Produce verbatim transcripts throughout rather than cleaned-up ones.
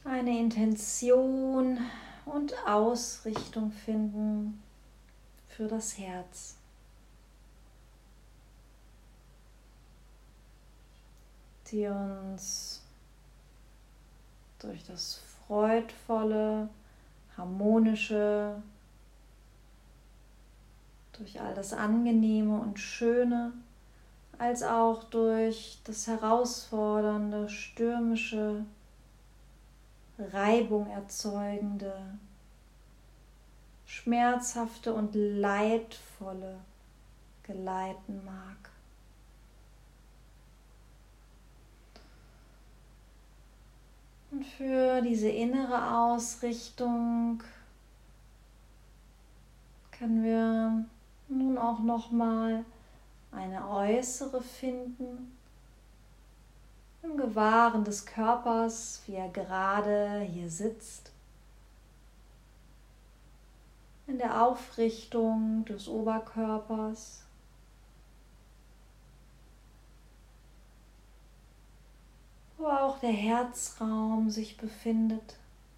eine Intention und Ausrichtung finden für das Herz. Die uns durch das freudvolle, harmonische, durch all das Angenehme und Schöne, als auch durch das herausfordernde, stürmische, Reibung erzeugende, schmerzhafte und leidvolle geleiten mag. Und für diese innere Ausrichtung können wir nun auch noch mal eine äußere finden, im Gewahren des Körpers, wie er gerade hier sitzt, in der Aufrichtung des Oberkörpers, wo auch der Herzraum sich befindet.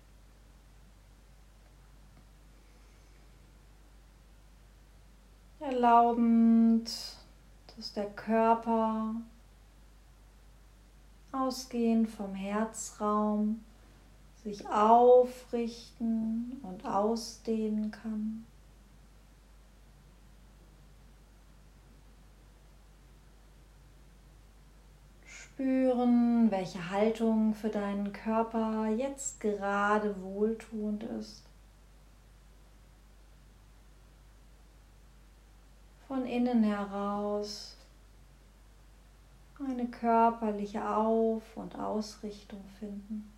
Erlaubend, dass der Körper ausgehend vom Herzraum sich aufrichten und ausdehnen kann. Spüren, welche Haltung für deinen Körper jetzt gerade wohltuend ist. Von innen heraus eine körperliche Auf- und Ausrichtung finden.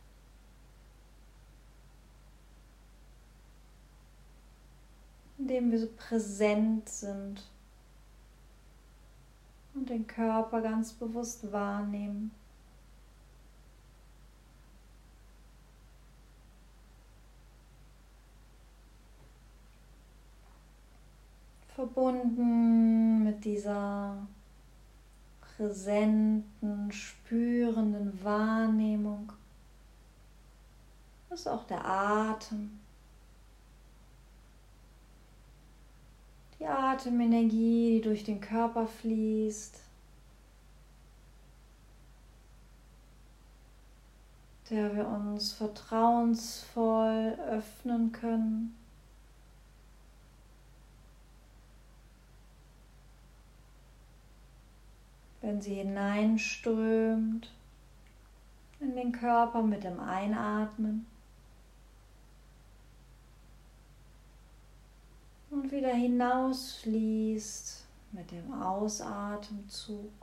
Indem wir so präsent sind und den Körper ganz bewusst wahrnehmen. Verbunden mit dieser präsenten, spürenden Wahrnehmung ist auch der Atem. Die Atemenergie, die durch den Körper fließt, der wir uns vertrauensvoll öffnen können. Wenn sie hineinströmt in den Körper mit dem Einatmen und wieder hinausfließt mit dem Ausatemzug.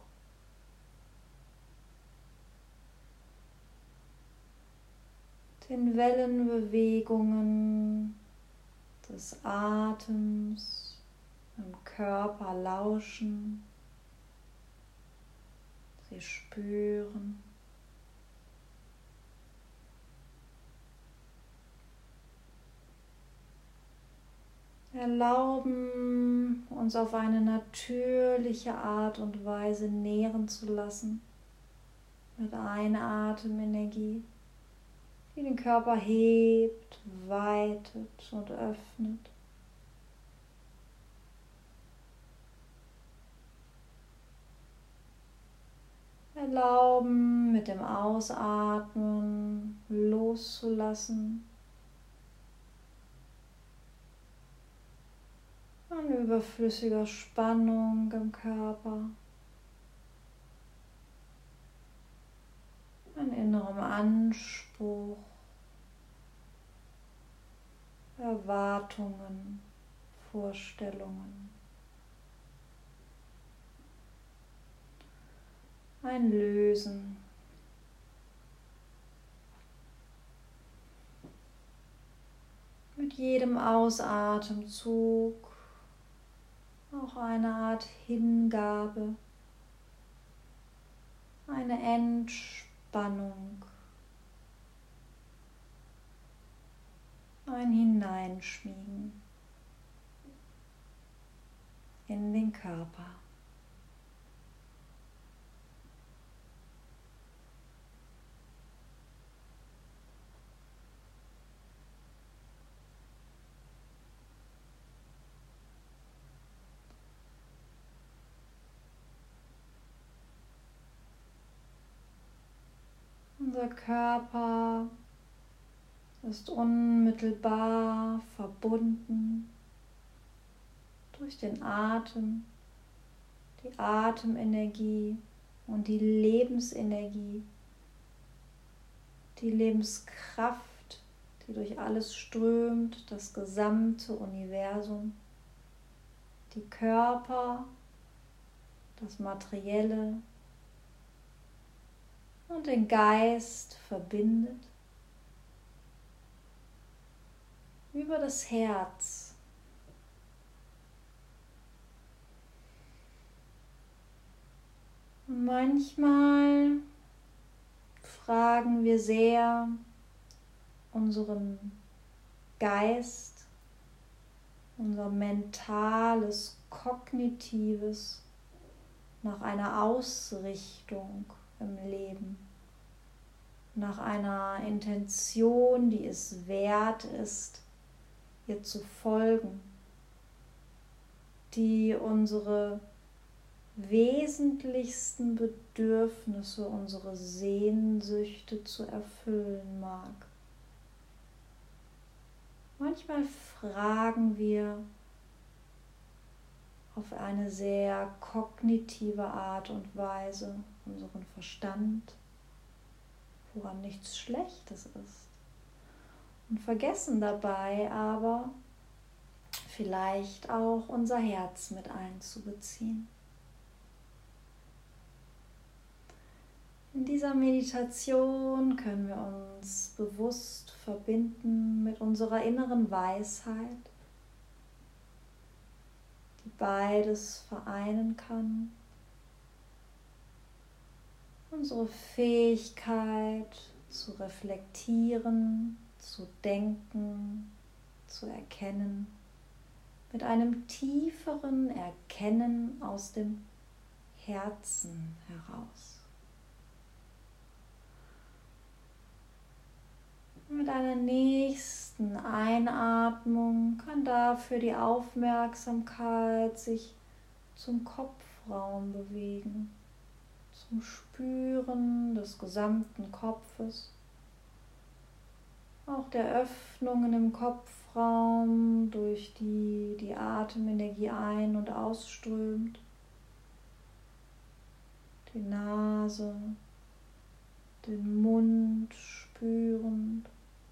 Den Wellenbewegungen des Atems im Körper lauschen. Sie spüren. Erlauben, uns auf eine natürliche Art und Weise nähren zu lassen. Mit Einatemenergie, die den Körper hebt, weitet und öffnet. Erlauben, mit dem Ausatmen loszulassen. An überflüssiger Spannung im Körper. An innerem Anspruch. Erwartungen, Vorstellungen. Ein Lösen. Mit jedem Ausatemzug auch eine Art Hingabe, eine Entspannung, ein Hineinschmiegen in den Körper. Unser Körper ist unmittelbar verbunden durch den Atem, die Atemenergie und die Lebensenergie, die Lebenskraft, die durch alles strömt, das gesamte Universum, die Körper, das Materielle und den Geist verbindet über das Herz. Und manchmal fragen wir sehr unseren Geist, unser mentales, kognitives nach einer Ausrichtung im Leben, nach einer Intention, die es wert ist, ihr zu folgen, die unsere wesentlichsten Bedürfnisse, unsere Sehnsüchte zu erfüllen mag. Manchmal fragen wir auf eine sehr kognitive Art und Weise unseren Verstand, woran nichts Schlechtes ist, und vergessen dabei aber vielleicht auch unser Herz mit einzubeziehen. In dieser Meditation können wir uns bewusst verbinden mit unserer inneren Weisheit, die beides vereinen kann. Unsere Fähigkeit zu reflektieren, zu denken, zu erkennen, mit einem tieferen Erkennen aus dem Herzen heraus. Mit einer nächsten Einatmung kann dafür die Aufmerksamkeit sich zum Kopfraum bewegen, zum Spüren des gesamten Kopfes, auch der Öffnungen im Kopfraum, durch die die Atemenergie ein- und ausströmt, die Nase, den Mund spürend,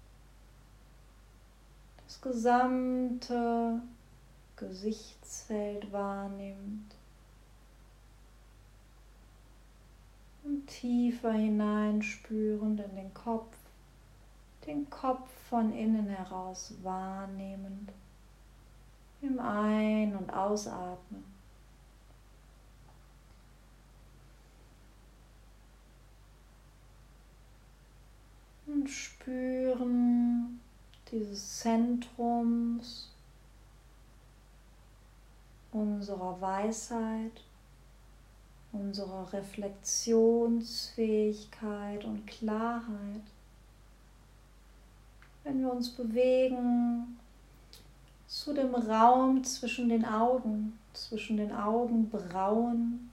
das gesamte Gesichtsfeld wahrnimmt und tiefer hineinspürend in den Kopf, den Kopf von innen heraus wahrnehmend, im Ein- und Ausatmen. Und spüren dieses Zentrums unserer Weisheit, unserer Reflexionsfähigkeit und Klarheit. Wenn wir uns bewegen zu dem Raum zwischen den Augen, zwischen den Augenbrauen,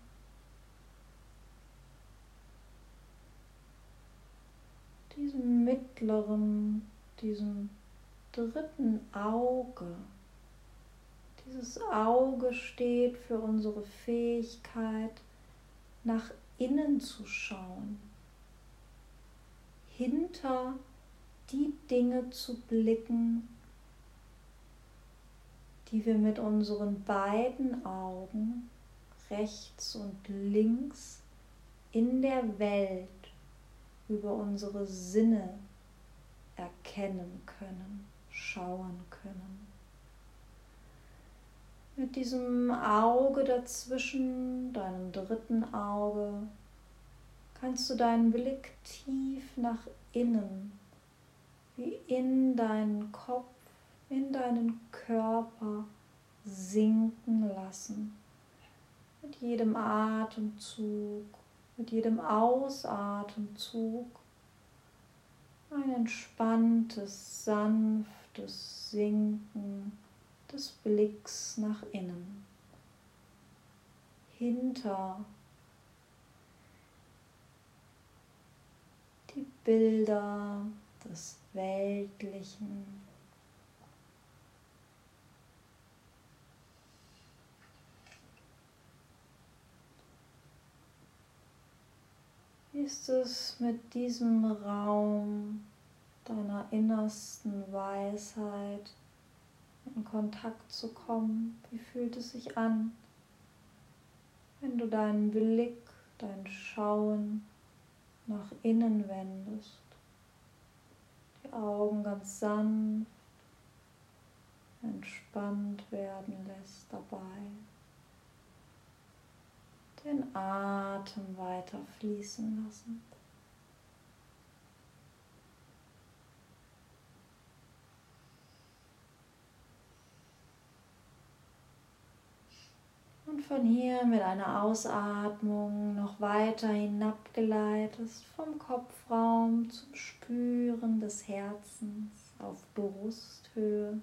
diesem mittleren, diesem dritten Auge. Dieses Auge steht für unsere Fähigkeit, nach innen zu schauen, hinter die Dinge zu blicken, die wir mit unseren beiden Augen, rechts und links, in der Welt über unsere Sinne erkennen können, schauen können. Mit diesem Auge dazwischen, deinem dritten Auge, kannst du deinen Blick tief nach innen, wie in deinen Kopf, in deinen Körper sinken lassen. Mit jedem Atemzug, mit jedem Ausatemzug ein entspanntes, sanftes Sinken des Blicks nach innen, hinter die Bilder des Weltlichen. Wie ist es mit diesem Raum deiner innersten Weisheit in Kontakt zu kommen? Wie fühlt es sich an, wenn du deinen Blick, dein Schauen nach innen wendest, die Augen ganz sanft entspannt werden lässt dabei, den Atem weiter fließen lassen. Und von hier mit einer Ausatmung noch weiter hinabgeleitest vom Kopfraum zum Spüren des Herzens auf Brusthöhe.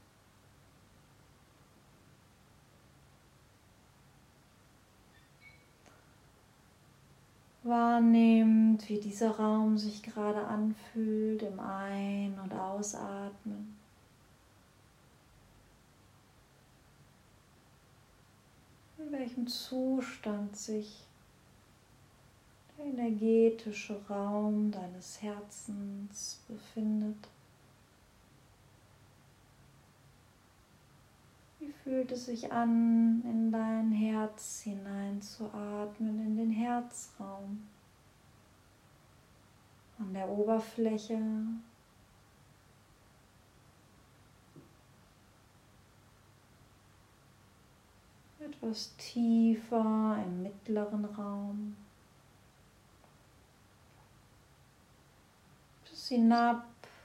Wahrnehmend, wie dieser Raum sich gerade anfühlt im Ein- und Ausatmen. In welchem Zustand sich der energetische Raum deines Herzens befindet. Wie fühlt es sich an, in dein Herz hineinzuatmen, in den Herzraum? An der Oberfläche, etwas tiefer im mittleren Raum, bis hinab,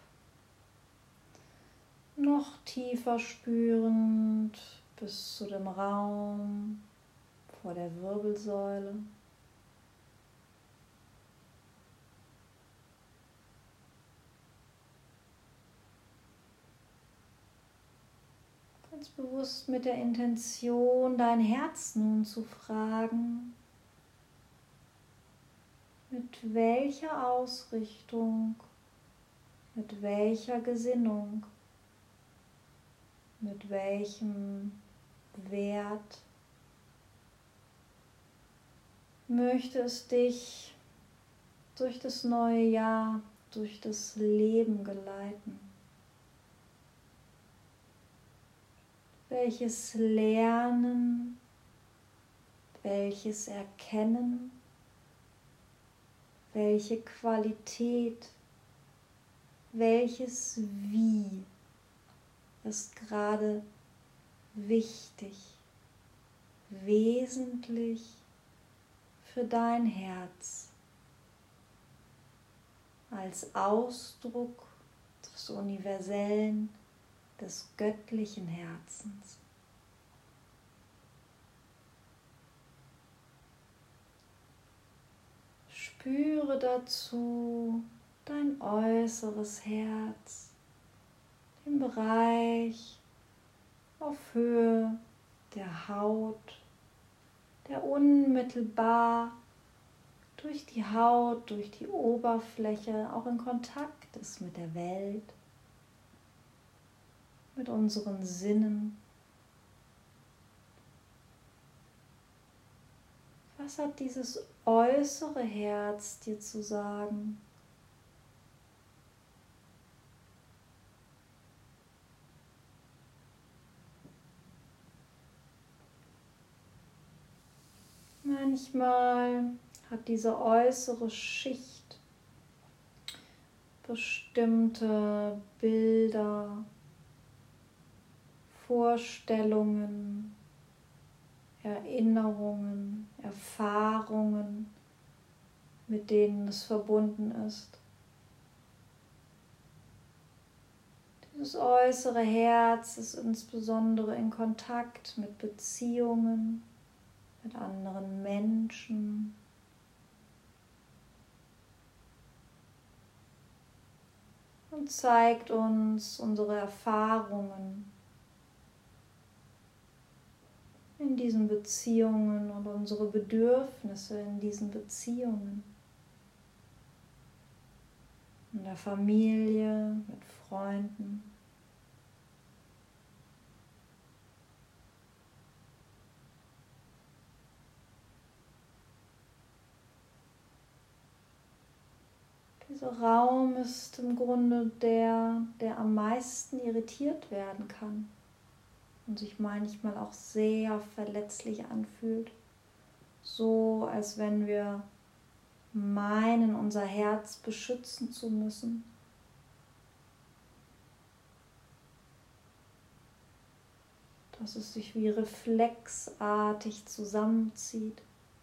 noch tiefer spürend bis zu dem Raum vor der Wirbelsäule. Ganz bewusst mit der Intention, dein Herz nun zu fragen, mit welcher Ausrichtung, mit welcher Gesinnung, mit welchem Wert möchte es dich durch das neue Jahr, durch das Leben geleiten? Welches Lernen, welches Erkennen, welche Qualität, welches Wie ist gerade wichtig, wesentlich für dein Herz als Ausdruck des universellen, des göttlichen Herzens. Spüre dazu dein äußeres Herz, den Bereich auf Höhe der Haut, der unmittelbar durch die Haut, durch die Oberfläche auch in Kontakt ist mit der Welt, mit unseren Sinnen. Was hat dieses äußere Herz dir zu sagen? Manchmal hat diese äußere Schicht bestimmte Bilder, Vorstellungen, Erinnerungen, Erfahrungen, mit denen es verbunden ist. Dieses äußere Herz ist insbesondere in Kontakt mit Beziehungen, mit anderen Menschen. Und zeigt uns unsere Erfahrungen in diesen Beziehungen und unsere Bedürfnisse in diesen Beziehungen. in der Familie, mit Freunden. Dieser Raum ist im Grunde der, der am meisten irritiert werden kann und sich manchmal auch sehr verletzlich anfühlt, so als wenn wir meinen, unser Herz beschützen zu müssen. Dass es sich wie reflexartig zusammenzieht.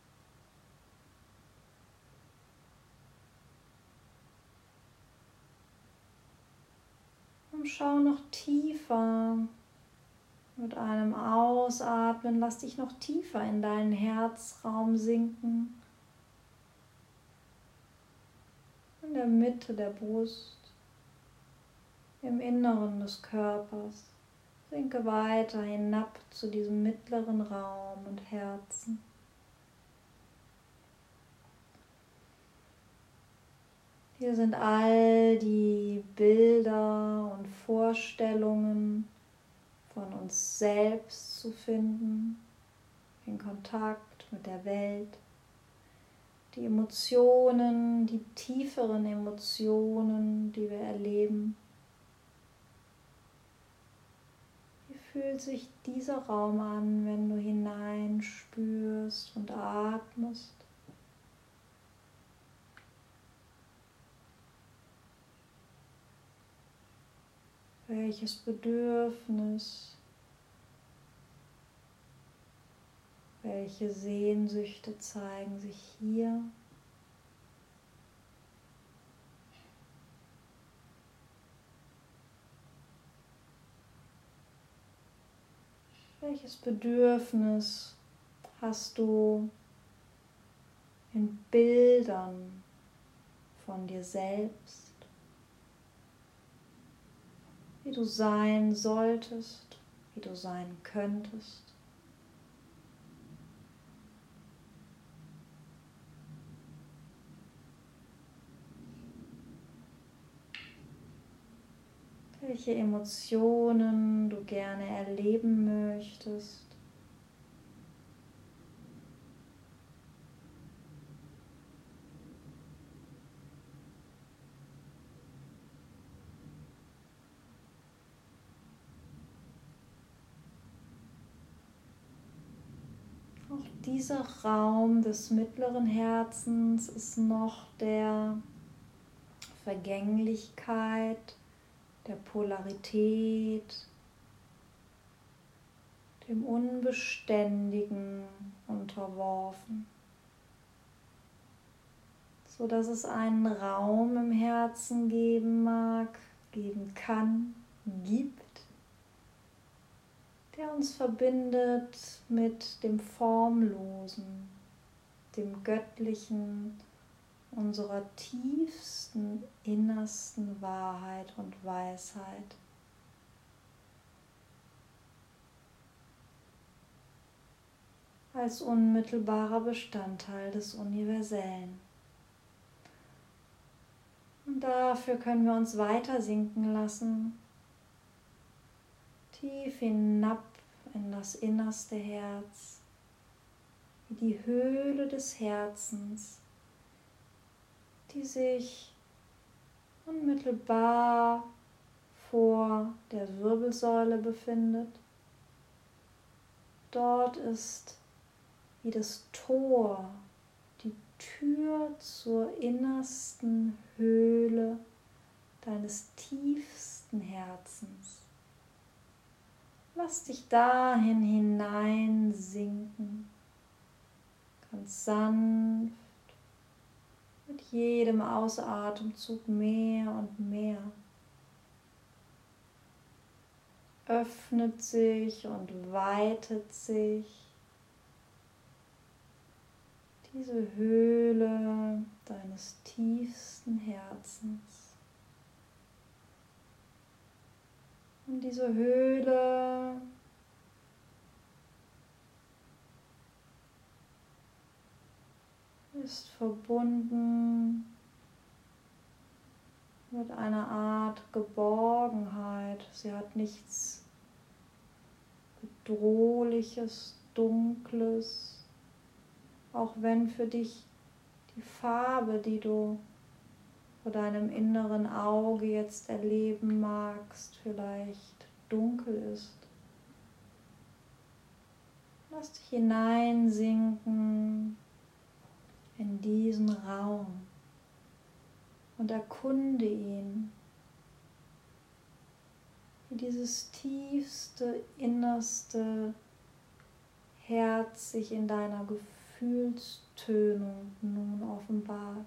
Und schau noch tiefer. Mit einem Ausatmen lass dich noch tiefer in deinen Herzraum sinken. In der Mitte der Brust, im Inneren des Körpers. Sinke weiter hinab zu diesem mittleren Raum und Herzen. Hier sind all die Bilder und Vorstellungen von uns selbst zu finden, in Kontakt mit der Welt. Die Emotionen, die tieferen Emotionen, die wir erleben. Wie fühlt sich dieser Raum an, wenn du hineinspürst und atmest? Welches Bedürfnis, welche Sehnsüchte zeigen sich hier? Welches Bedürfnis hast du in Bildern von dir selbst? Wie du sein solltest, wie du sein könntest. Welche Emotionen du gerne erleben möchtest. Auch dieser Raum des mittleren Herzens ist noch der Vergänglichkeit, der Polarität, dem Unbeständigen unterworfen, so dass es einen Raum im Herzen geben mag, geben kann, gibt, der uns verbindet mit dem Formlosen, dem Göttlichen, unserer tiefsten, innersten Wahrheit und Weisheit. Als unmittelbarer Bestandteil des Universellen. Und dafür können wir uns weiter sinken lassen, tief hinab in das innerste Herz, wie die Höhle des Herzens, die sich unmittelbar vor der Wirbelsäule befindet. Dort ist wie das Tor, die Tür zur innersten Höhle deines tiefsten Herzens. Lass dich dahin hineinsinken, ganz sanft, mit jedem Ausatemzug mehr und mehr. Öffnet sich und weitet sich diese Höhle deines tiefsten Herzens. Und diese Höhle ist verbunden mit einer Art Geborgenheit. Sie hat nichts Bedrohliches, Dunkles, auch wenn für dich die Farbe, die du vor deinem inneren Auge jetzt erleben magst, vielleicht dunkel ist. Lass dich hineinsinken in diesen Raum und erkunde ihn, wie dieses tiefste, innerste Herz sich in deiner Gefühlstönung nun offenbart.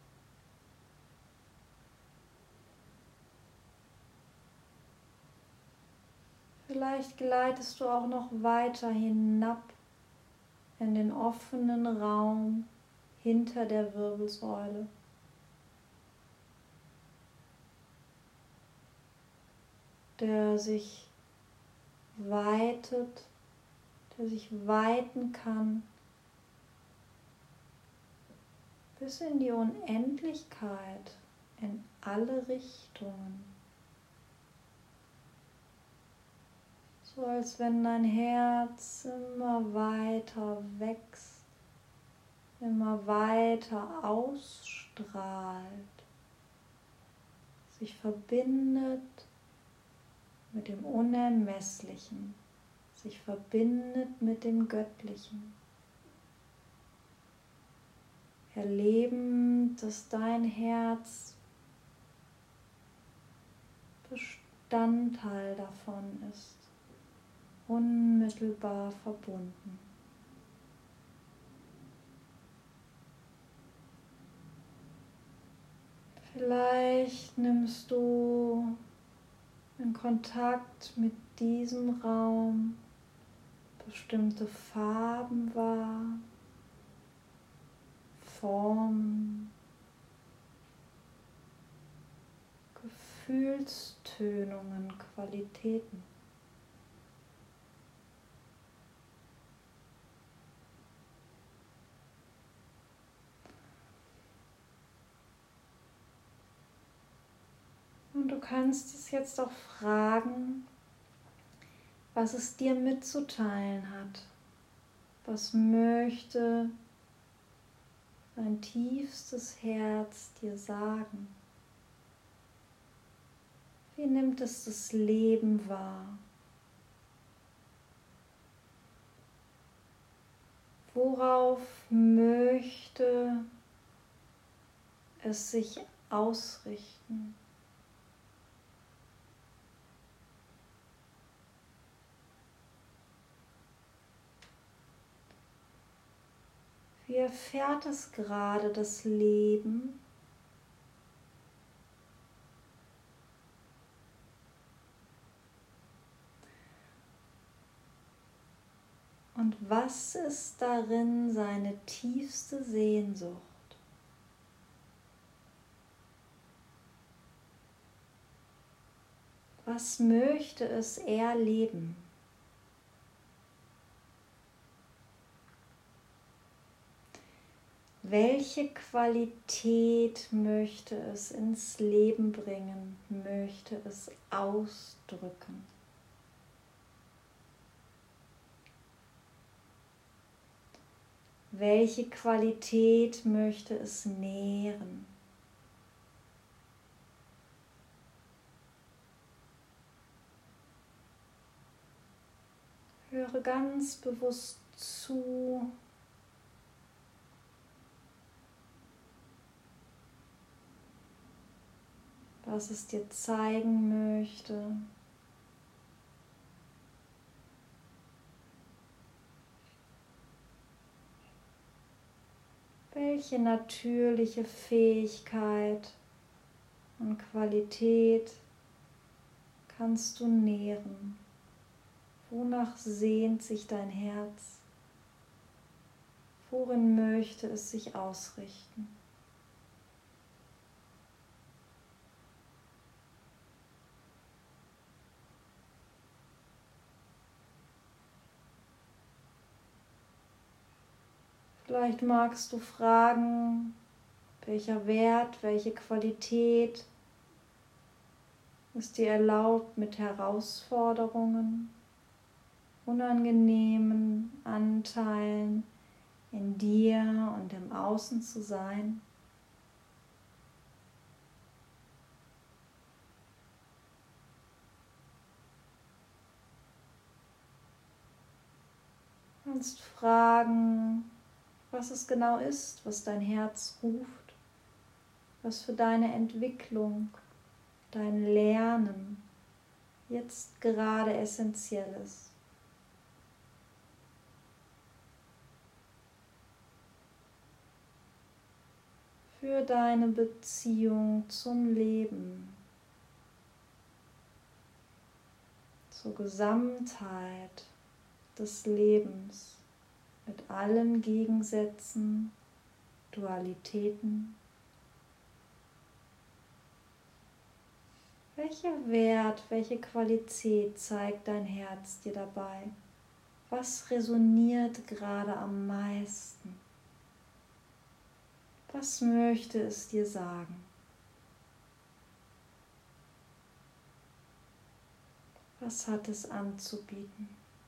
Vielleicht gleitest du auch noch weiter hinab in den offenen Raum hinter der Wirbelsäule. Der sich weitet, der sich weiten kann bis in die Unendlichkeit, in alle Richtungen. So als wenn dein Herz immer weiter wächst, immer weiter ausstrahlt, sich verbindet mit dem Unermesslichen, sich verbindet mit dem Göttlichen. Erleben, dass dein Herz Bestandteil davon ist, unmittelbar verbunden. Vielleicht nimmst du in Kontakt mit diesem Raum bestimmte Farben wahr, Formen, Gefühlstönungen, Qualitäten. Und du kannst es jetzt auch fragen, was es dir mitzuteilen hat. Was möchte dein tiefstes Herz dir sagen? Wie nimmt es das Leben wahr? Worauf möchte es sich ausrichten? Wie erfährt es gerade das Leben? Und was ist darin seine tiefste Sehnsucht? Was möchte es erleben? Welche Qualität möchte es ins Leben bringen, möchte es ausdrücken? Welche Qualität möchte es nähren? Höre ganz bewusst zu. Was es dir zeigen möchte. Welche natürliche Fähigkeit und Qualität kannst du nähren? Wonach sehnt sich dein Herz? Worin möchte es sich ausrichten? Vielleicht magst du fragen, welcher Wert, welche Qualität es dir erlaubt, mit Herausforderungen, unangenehmen Anteilen in dir und im Außen zu sein. Du kannst fragen, was es genau ist, was dein Herz ruft, was für deine Entwicklung, dein Lernen jetzt gerade essentiell ist. Für deine Beziehung zum Leben, zur Gesamtheit des Lebens mit allen Gegensätzen, Dualitäten. Welcher Wert, welche Qualität zeigt dein Herz dir dabei? Was resoniert gerade am meisten? Was möchte es dir sagen? Was hat es anzubieten?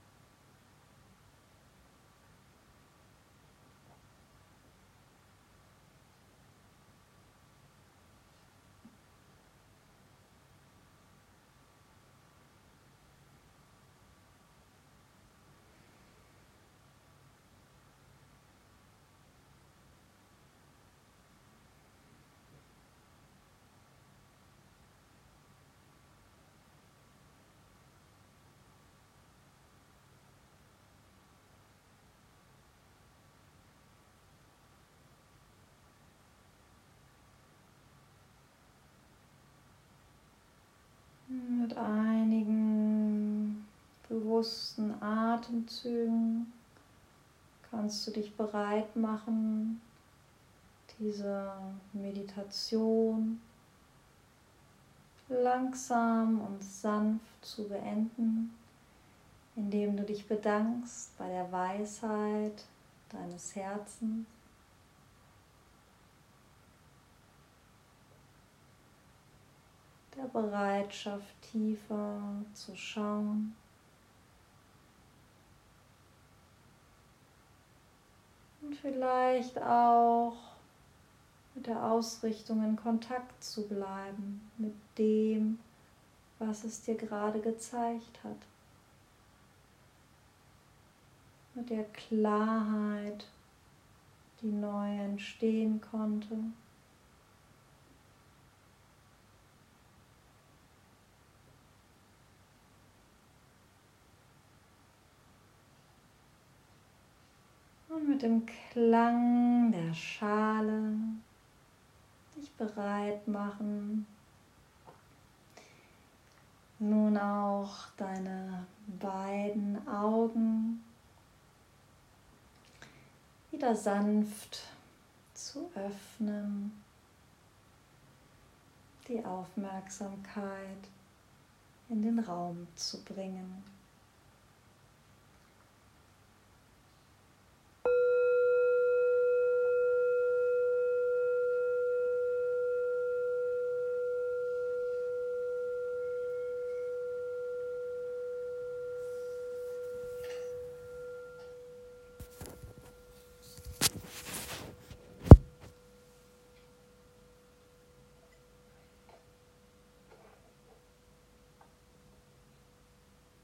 Mit einigen bewussten Atemzügen kannst du dich bereit machen, diese Meditation langsam und sanft zu beenden, indem du dich bedankst bei der Weisheit deines Herzens. Der Bereitschaft, tiefer zu schauen. Und vielleicht auch mit der Ausrichtung in Kontakt zu bleiben, mit dem, was es dir gerade gezeigt hat. Mit der Klarheit, die neu entstehen konnte. Und mit dem Klang der Schale dich bereit machen, nun auch deine beiden Augen wieder sanft zu öffnen, die Aufmerksamkeit in den Raum zu bringen.